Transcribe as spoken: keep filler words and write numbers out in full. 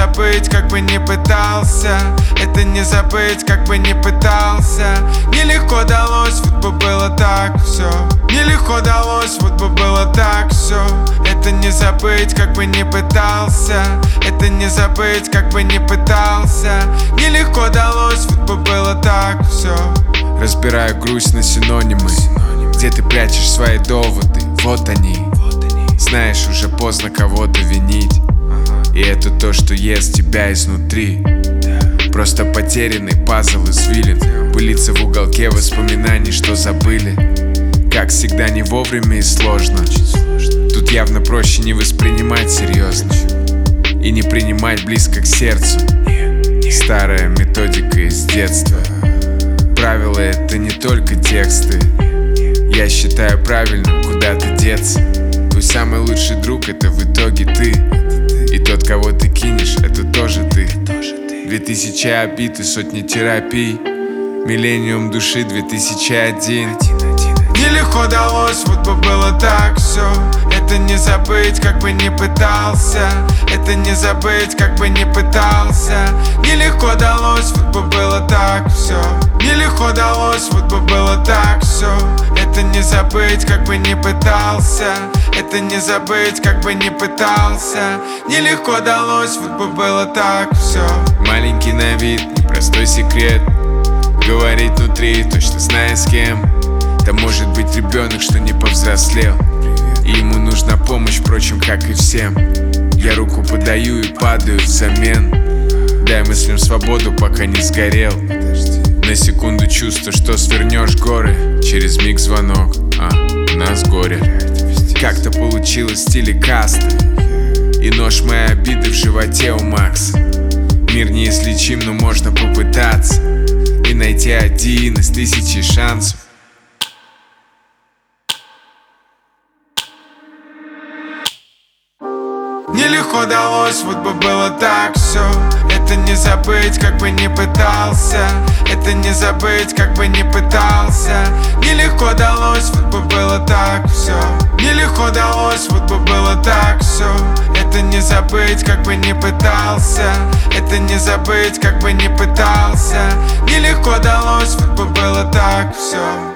забыть, как бы не пытался. Это не забыть, как бы не пытался. Нелегко далось, вот бы было так все. Нелегко далось, вот бы было так все. Это не забыть, как бы не пытался. Это не забыть, как бы не пытался. Нелегко далось, вот бы было так все. Разбираю грусть на синонимы. Где ты прячешь свои доводы? Вот они. Знаешь, уже поздно кого-то винить. И это то, что ест тебя изнутри. Просто потерянный пазл извилин. Пылится в уголке воспоминаний, что забыли. Как всегда, не вовремя и сложно. Тут явно проще не воспринимать серьезно и не принимать близко к сердцу. Старая методика из детства. Правила — это не только тексты. Я считаю правильным куда-то деться. Твой самый лучший друг — это в итоге ты. И тот, кого ты кинешь, это тоже ты. Две тысячи обид и сотни терапий. Миллениум души две тысячи один. Нелегко далось, вот бы было так все. Это не забыть, как бы не пытался. Это не забыть, как бы не пытался. Нелегко далось, вот бы было так все. Нелегко далось, вот бы было так все. Это не забыть, как бы не пытался. Это не забыть, как бы не пытался. Нелегко далось, вот бы было так все. Маленький на вид, непростой секрет. Говорить внутри, точно зная с кем. Да может быть ребенок, что не повзрослел. И ему нужна помощь, впрочем, как и всем. Я руку подаю и падаю взамен. Дай мыслям свободу, пока не сгорел. На секунду чувство, что свернешь горы. Через миг звонок, а у нас горе. Как-то получилось в стиле каста. И нож моей обиды в животе у Макса. Мир неизлечим, но можно попытаться и найти один из тысячи шансов. Нелегко далось, вот бы было так все. Это не забыть, как бы не пытался. Это не забыть, как бы не пытался. Нелегко далось, вот бы было так все. Нелегко далось, вот бы было так все. Это не забыть, как бы не пытался. Это не забыть, как бы не пытался. Нелегко далось, вот бы было так все.